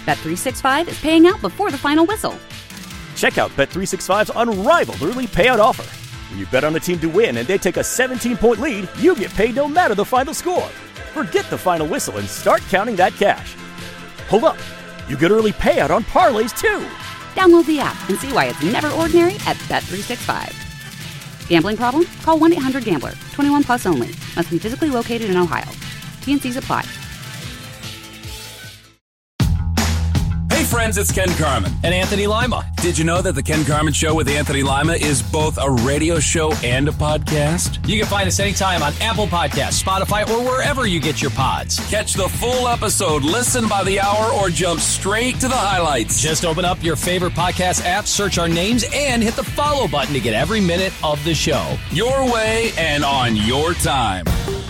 Bet365 is paying out before the final whistle. Check out Bet365's unrivaled early payout offer. When you bet on a team to win and they take a 17-point lead, you get paid no matter the final score. Forget the final whistle and start counting that cash. Hold up. You get early payout on parlays, too. Download the app and see why it's never ordinary at Bet365. Gambling problem? Call 1-800-GAMBLER. 21 plus only. Must be physically located in Ohio. T&Cs apply. Hey friends, it's Ken Carman. And Anthony Lima. Did you know that the Ken Carman Show with Anthony Lima is both a radio show and a podcast? You can find us anytime on Apple Podcasts, Spotify, or wherever you get your pods. Catch the full episode, listen by the hour, or jump straight to the highlights. Just open up your favorite podcast app, search our names, and hit the follow button to get every minute of the show. Your way and on your time.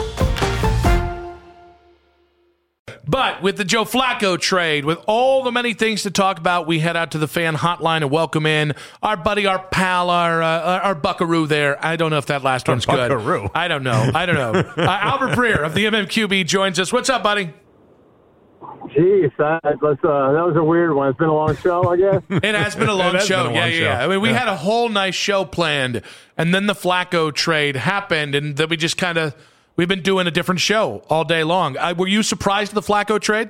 But with the Joe Flacco trade, with all the many things to talk about, we head out to the fan hotline and welcome in our buddy, our pal, our buckaroo there. I don't know if that last one's good. Buckaroo. I don't know. Albert Breer of the MMQB joins us. What's up, buddy? Geez, that was a weird one. It's been a long show, I guess. It has been a long show. Yeah. I mean, we had a whole nice show planned, and then the Flacco trade happened, and then we just kind of... We've been doing a different show all day long. Were you surprised at the Flacco trade?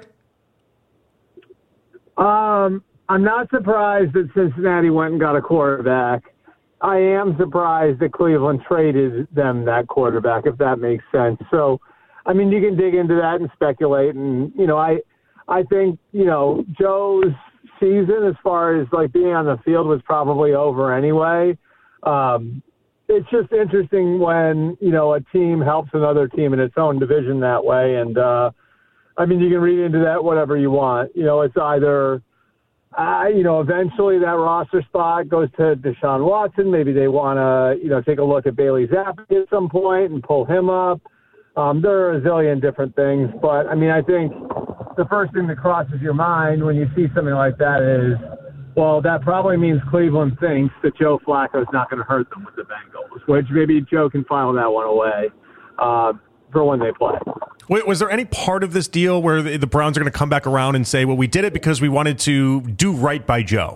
I'm not surprised that Cincinnati went and got a quarterback. I am surprised that Cleveland traded them that quarterback, if that makes sense. So, I mean, you can dig into that and speculate. And, I think, Joe's season as far as, being on the field was probably over anyway. It's just interesting when, a team helps another team in its own division that way. And, you can read into that whatever you want. It's either, eventually that roster spot goes to Deshaun Watson. Maybe they want to, take a look at Bailey Zappi at some point and pull him up. There are a zillion different things. But, I think the first thing that crosses your mind when you see something like that is, well, that probably means Cleveland thinks that Joe Flacco is not going to hurt them with the Bengals, which maybe Joe can file that one away for when they play. Wait, was there any part of this deal where the Browns are going to come back around and say, well, we did it because we wanted to do right by Joe?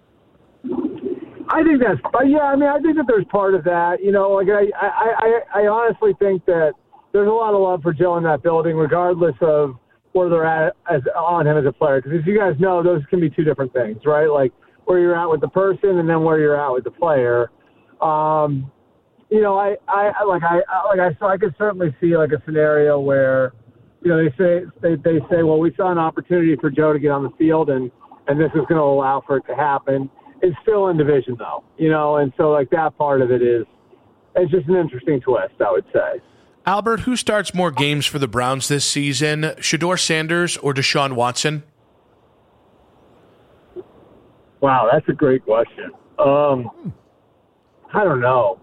I think I think that there's part of that. I honestly think that there's a lot of love for Joe in that building, regardless of where they're at on him as a player. Because as you guys know, those can be two different things, right? Like where you're at with the person and then where you're at with the player. I could certainly see like a scenario where, they say, well, we saw an opportunity for Joe to get on the field and this is going to allow for it to happen. It's still in division though, and so like that part of it it's just an interesting twist, I would say. Albert, who starts more games for the Browns this season, Shedeur Sanders or Deshaun Watson? Wow, that's a great question. I don't know.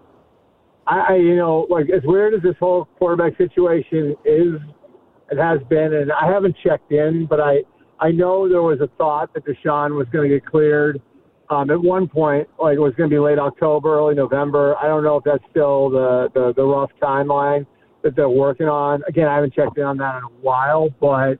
As weird as this whole quarterback situation is, it has been, and I haven't checked in, but I know there was a thought that Deshaun was going to get cleared at one point, like it was going to be late October, early November. I don't know if that's still the rough timeline that they're working on. Again, I haven't checked in on that in a while, but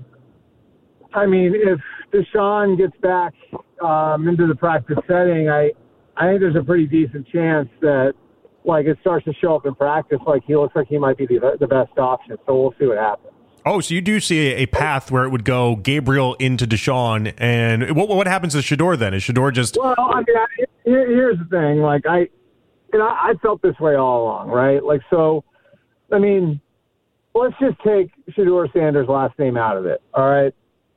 if Deshaun gets back into the practice setting, I think there's a pretty decent chance that it starts to show up in practice. Like he looks like he might be the best option. So we'll see what happens. Oh, so you do see a path where it would go Gabriel into Deshaun, and what happens to Shedeur then? Is Shedeur just? Well, here's the thing. I felt this way all along, right? Let's just take Shedeur Sanders' last name out of it. All right.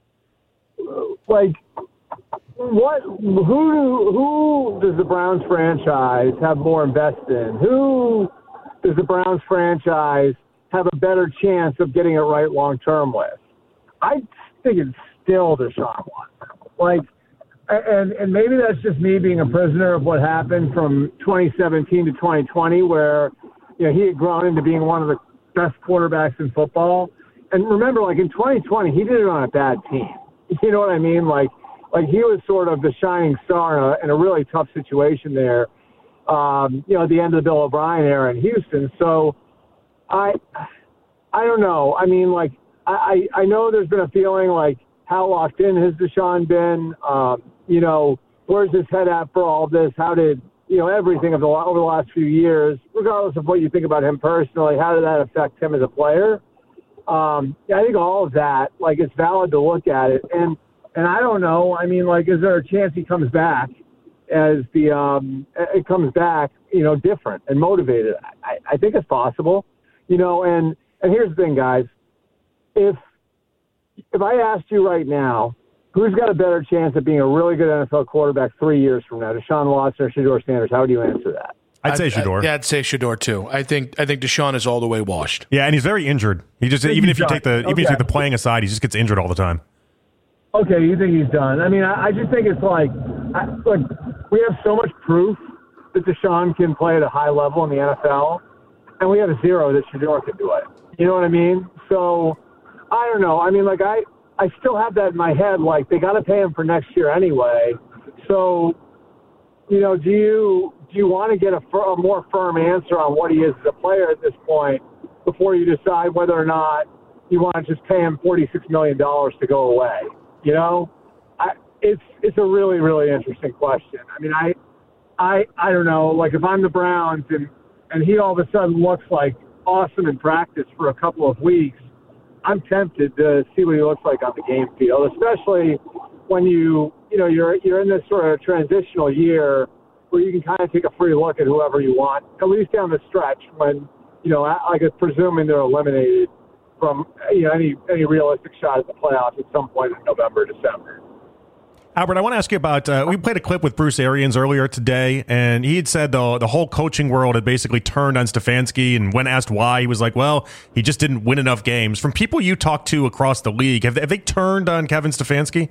Who does the Browns franchise have more invested in? Who does the Browns franchise have a better chance of getting it right long term with? I think it's still Deshaun Watson. And maybe that's just me being a prisoner of what happened from 2017 to 2020, where he had grown into being one of the best quarterbacks in football. And remember, in 2020, he did it on a bad team. You know what I mean? He was sort of the shining star in a really tough situation there. At the end of the Bill O'Brien era in Houston. So I don't know. I know there's been a feeling how locked in has Deshaun been? Where's his head at for all this? How did, everything over the last few years, regardless of what you think about him personally, how did that affect him as a player? I think all of that, it's valid to look at it. And I don't know. I mean, is there a chance he comes back different and motivated? I think it's possible, and here's the thing, guys. If I asked you right now, who's got a better chance of being a really good NFL quarterback 3 years from now, Deshaun Watson or Shedeur Sanders, how would you answer that? I'd say Shedeur. I'd say Shedeur too. I think Deshaun is all the way washed. Yeah, and he's very injured. He just even if you take the playing aside, he just gets injured all the time. Okay, you think he's done? I mean, I just think it's we have so much proof that Deshaun can play at a high level in the NFL, and we have zero that Shedeur can do it. You know what I mean? So I don't know. I mean, I still have that in my head. They got to pay him for next year anyway. So, do you want to get a more firm answer on what he is as a player at this point before you decide whether or not you want to just pay him $46 million to go away? It's a really, really interesting question. I mean, I don't know. If I'm the Browns and he all of a sudden looks awesome in practice for a couple of weeks, I'm tempted to see what he looks like on the game field, especially when you're in this sort of transitional year where you can kind of take a free look at whoever you want, at least down the stretch when, presuming they're eliminated from any realistic shot at the playoffs at some point in November, December. Albert, I want to ask you about, we played a clip with Bruce Arians earlier today, and he had said the whole coaching world had basically turned on Stefanski, and when asked why, he was like, well, he just didn't win enough games. From people you talk to across the league, have they turned on Kevin Stefanski?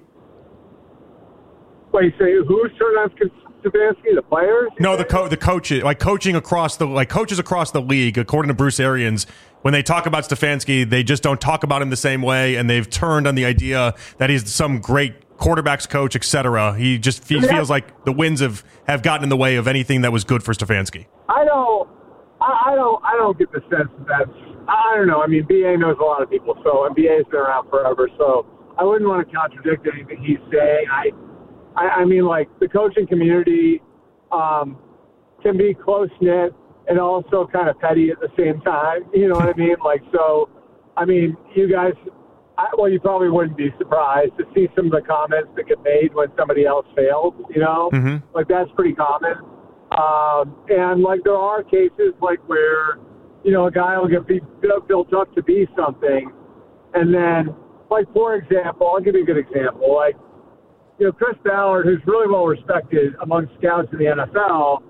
Wait, say who's turned on Stefanski? The players? No, the coaches, coaches across the league, according to Bruce Arians, when they talk about Stefanski, they just don't talk about him the same way, and they've turned on the idea that he's some great quarterbacks coach, etc. He feels like the wins have gotten in the way of anything that was good for Stefanski. I don't get the sense that I don't know. I mean, BA knows a lot of people, and BA's been around forever, so I wouldn't want to contradict anything he's saying. I mean, the coaching community can be close-knit and also kind of petty at the same time. You know what I mean? You guys, you probably wouldn't be surprised to see some of the comments that get made when somebody else fails, Mm-hmm. That's pretty common. And there are cases where, a guy will get built up to be something. And then, for example, I'll give you a good example. Chris Ballard, who's really well respected among scouts in the NFL,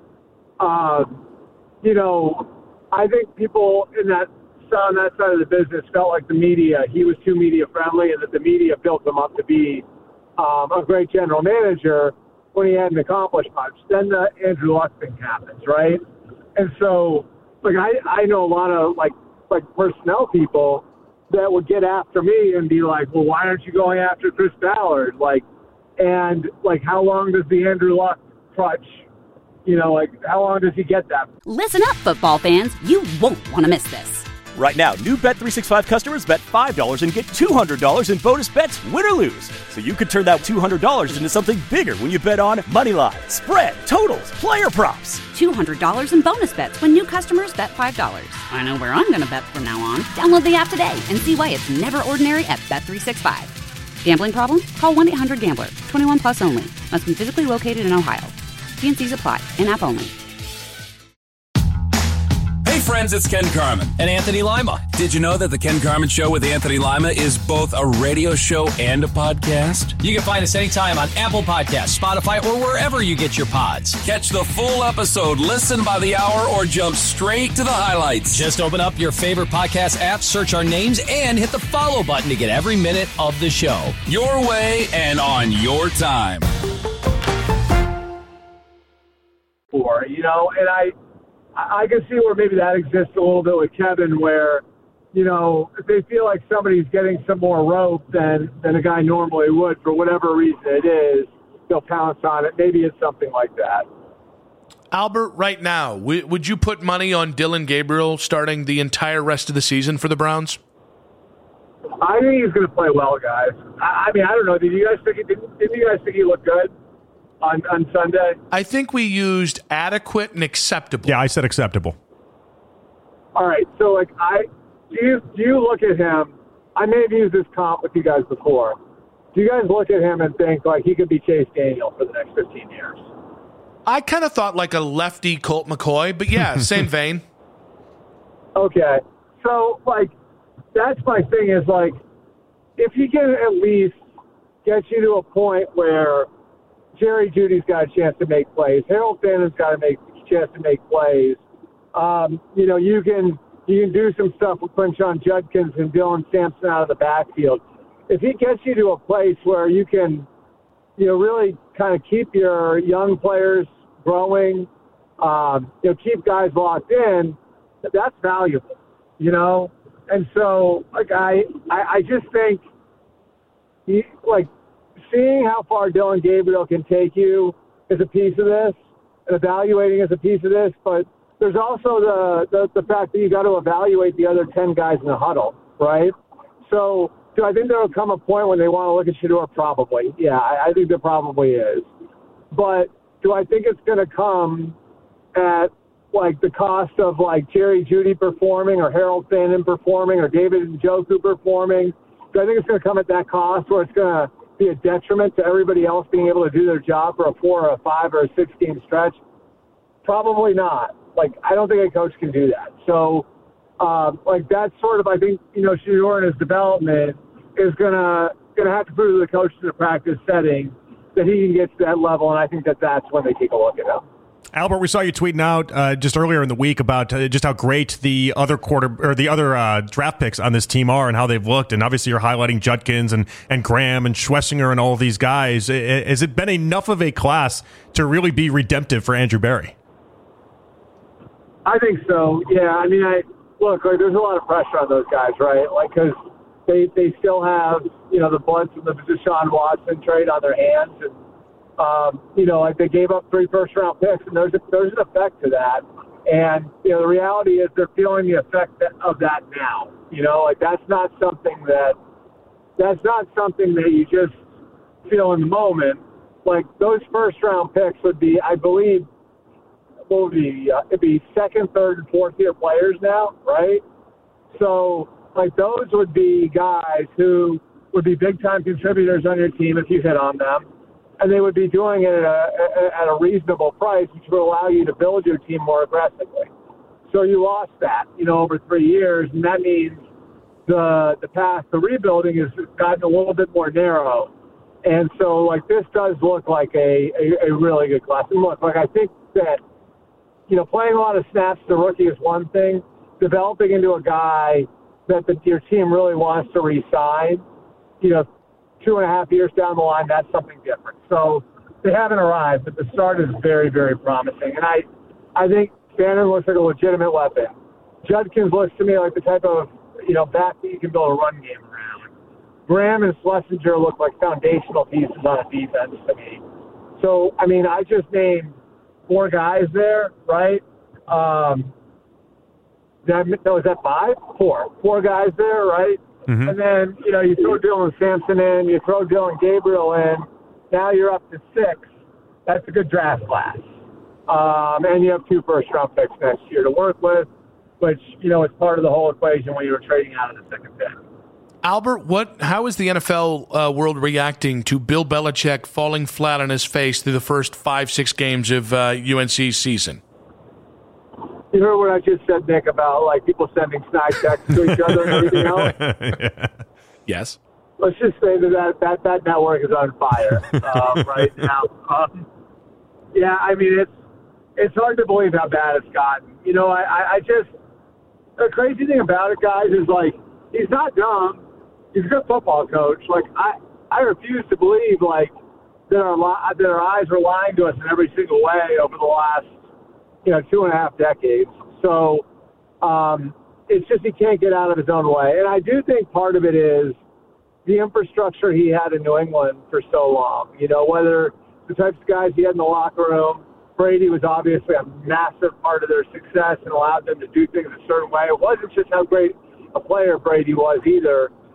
I think people on that side of the business felt like he was too media friendly, and that the media built him up to be a great general manager when he hadn't accomplished much. Then the Andrew Luck thing happens, right? And so, I know a lot of personnel people that would get after me and be like, well, why aren't you going after Chris Ballard? How long does the Andrew Luck crutch? How long does he get that? Listen up, football fans. You won't want to miss this. Right now, new Bet365 customers bet $5 and get $200 in bonus bets, win or lose. So you could turn that $200 into something bigger when you bet on moneyline, spread, totals, player props. $200 in bonus bets when new customers bet $5. I know where I'm going to bet from now on. Download the app today and see why it's never ordinary at Bet365. Gambling problem? Call 1-800-GAMBLER. 21 plus only. Must be physically located in Ohio. T&Cs apply. In-app only. Hey friends, it's Ken Carman. And Anthony Lima. Did you know that the Ken Carman Show with Anthony Lima is both a radio show and a podcast? You can find us anytime on Apple Podcasts, Spotify, or wherever you get your pods. Catch the full episode, listen by the hour, or jump straight to the highlights. Just open up your favorite podcast app, search our names, and hit the follow button to get every minute of the show. Your way and on your time. And I can see where maybe that exists a little bit with Kevin, where, if they feel like somebody's getting some more rope than a guy normally would, for whatever reason it is, they'll pounce on it. Maybe it's something like that. Albert, right now, would you put money on Dillon Gabriel starting the entire rest of the season for the Browns? I think he's going to play well, guys. I mean, I don't know. Didn't you guys think he looked good on Sunday? I think we used adequate and acceptable. Yeah, I said acceptable. All right. So, like, do you look at him? I may have used this comp with you guys before. Do you guys look at him and think, like, he could be Chase Daniel for the next 15 years? I kind of thought like a lefty Colt McCoy, but yeah, same vein. Okay. So, like, that's my thing is, like, if he can at least get you to a point where Jerry Jeudy's got a chance to make plays, Harold Fannon's got a chance to make plays, you know, you can do some stuff with Quinshon Judkins and Dylan Sampson out of the backfield. If he gets you to a place where you can, you know, really kind of keep your young players growing, you know, keep guys locked in, that's valuable, you know? And so, like, I just think, like, seeing how far Dylan Gabriel can take you is a piece of this, and evaluating is a piece of this, but there's also the fact that you got to evaluate the other 10 guys in the huddle, right? So, do I think there will come a point when they want to look at Shedeur? Probably. Yeah, I think there probably is. But do I think it's going to come at, like, the cost of, like, Jerry Jeudy performing or Harold Fannin performing or David Njoku performing? Do I think it's going to come at that cost where it's going to be a detriment to everybody else being able to do their job for a 4 or a 5 or a 6 game stretch? Probably not. Like, I don't think a coach can do that. So, like, that's sort of, I think, you know, Shedeur in his development is gonna have to prove to the coach in the practice setting that he can get to that level, and I think that's when they take a look at him. Albert, we saw you tweeting out just earlier in the week about just how great the other draft picks on this team are and how they've looked, and obviously you're highlighting Judkins and Graham and Schlesinger and all of these guys. Has it been enough of a class to really be redemptive for Andrew Berry? I think so. Yeah, I mean, look, like, there's a lot of pressure on those guys, right? Like, because they still have, you know, the blunt from the Deshaun Watson trade on their hands, and you know, like, they gave up 3 first-round picks, and there's an effect to that. And, you know, the reality is they're feeling the effect of that now. You know, like, that's not something that you just feel in the moment. Like, those first-round picks would be, I believe, it'd be second, third, and fourth-year players now, right? So, like, those would be guys who would be big-time contributors on your team if you hit on them, and they would be doing it at a reasonable price, which would allow you to build your team more aggressively. So you lost that, you know, over 3 years, and that means the path to rebuilding has gotten a little bit more narrow. And so, like, this does look like a really good class. And look, like, I think that, you know, playing a lot of snaps to rookie is one thing. Developing into a guy that your team really wants to re-sign, you know, 2.5 years down the line, that's something different. So they haven't arrived, but the start is very, very promising. And I think Fannin looks like a legitimate weapon. Judkins looks to me like the type of, you know, back that you can build a run game around. Graham and Schlesinger look like foundational pieces on a defense to me. So, I mean, I just named 4 guys there, right? Was that 5? 4. 4 guys there, right? Mm-hmm. And then, you know, you throw Dylan Sampson in, you throw Dylan Gabriel in, now you're up to 6. That's a good draft class. And you have 2 first-round picks next year to work with, which, you know, is part of the whole equation when you were trading out of the second pick. Albert, how is the NFL world reacting to Bill Belichick falling flat on his face through the first 5-6 games of UNC's season? You heard what I just said, Nick, about, like, people sending snide texts to each other and everything else? Yeah. Yes. Let's just say that network is on fire right now. Yeah, I mean, it's hard to believe how bad it's gotten. You know, I just – the crazy thing about it, guys, is, like, he's not dumb. He's a good football coach. Like, I refuse to believe, like, that our eyes were lying to us in every single way over the last, you know, 2.5 decades. So it's just he can't get out of his own way. And I do think part of it is the infrastructure he had in New England for so long. You know, whether the types of guys he had in the locker room, Brady was obviously a massive part of their success and allowed them to do things a certain way. It wasn't just how great a player Brady was either.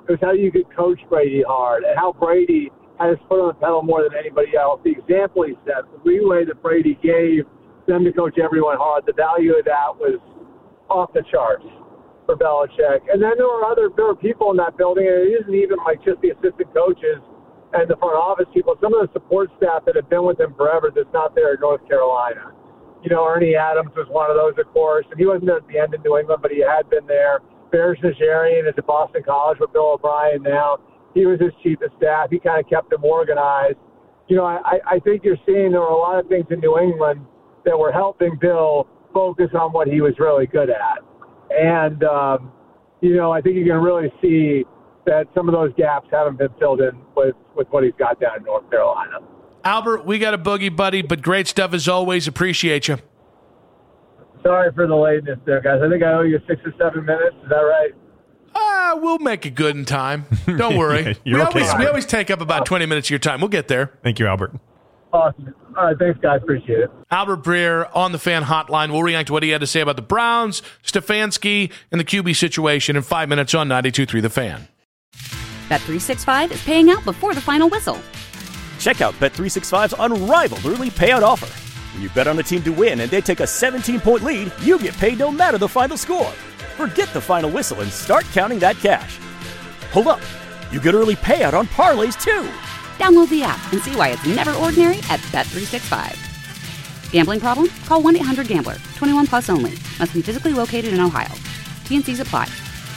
It was how you could coach Brady hard and how Brady had his foot on the pedal more than anybody else. The example he set, the leeway that Brady gave them to coach everyone hard, the value of that was off the charts for Belichick. And then there were people in that building, and it isn't even like just the assistant coaches and the front office people. Some of the support staff that have been with him forever that's not there in North Carolina. You know, Ernie Adams was one of those, of course, and he wasn't there at the end in New England, but he had been there. Bears Najarian is at Boston College with Bill O'Brien now. He was his chief of staff. He kind of kept them organized. You know, I think you're seeing there were a lot of things in New England that were helping Bill focus on what he was really good at. And, you know, I think you can really see that some of those gaps haven't been filled in with what he's got down in North Carolina. Albert, we got a boogie, buddy, but great stuff as always. Appreciate you. Sorry for the lateness there, guys. I think I owe you 6 or 7 minutes. Is that right? We'll make it good in time. Don't worry. We always take up about 20 minutes of your time. We'll get there. Thank you, Albert. Awesome. All right, thanks, guys. Appreciate it. Albert Breer on the Fan Hotline. We'll react to what he had to say about the Browns, Stefanski, and the QB situation in 5 minutes on 92.3 The Fan. Bet365 is paying out before the final whistle. Check out Bet365's unrivaled early payout offer. When you bet on a team to win and they take a 17-point lead, you get paid no matter the final score. Forget the final whistle and start counting that cash. Hold up. You get early payout on parlays, too. Download the app and see why it's never ordinary at Bet365. Gambling problem? Call 1-800-GAMBLER. 21 plus only. Must be physically located in Ohio. T&Cs apply.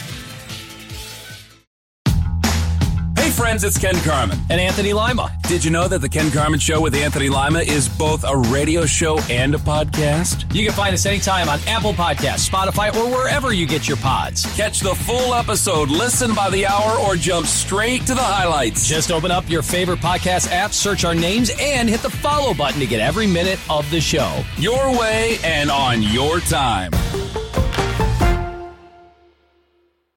Hey friends, it's Ken Carman. And Anthony Lima. Did you know that the Ken Carman Show with Anthony Lima is both a radio show and a podcast? You can find us anytime on Apple Podcasts, Spotify, or wherever you get your pods. Catch the full episode, listen by the hour, or jump straight to the highlights. Just open up your favorite podcast app, search our names, and hit the follow button to get every minute of the show. Your way and on your time.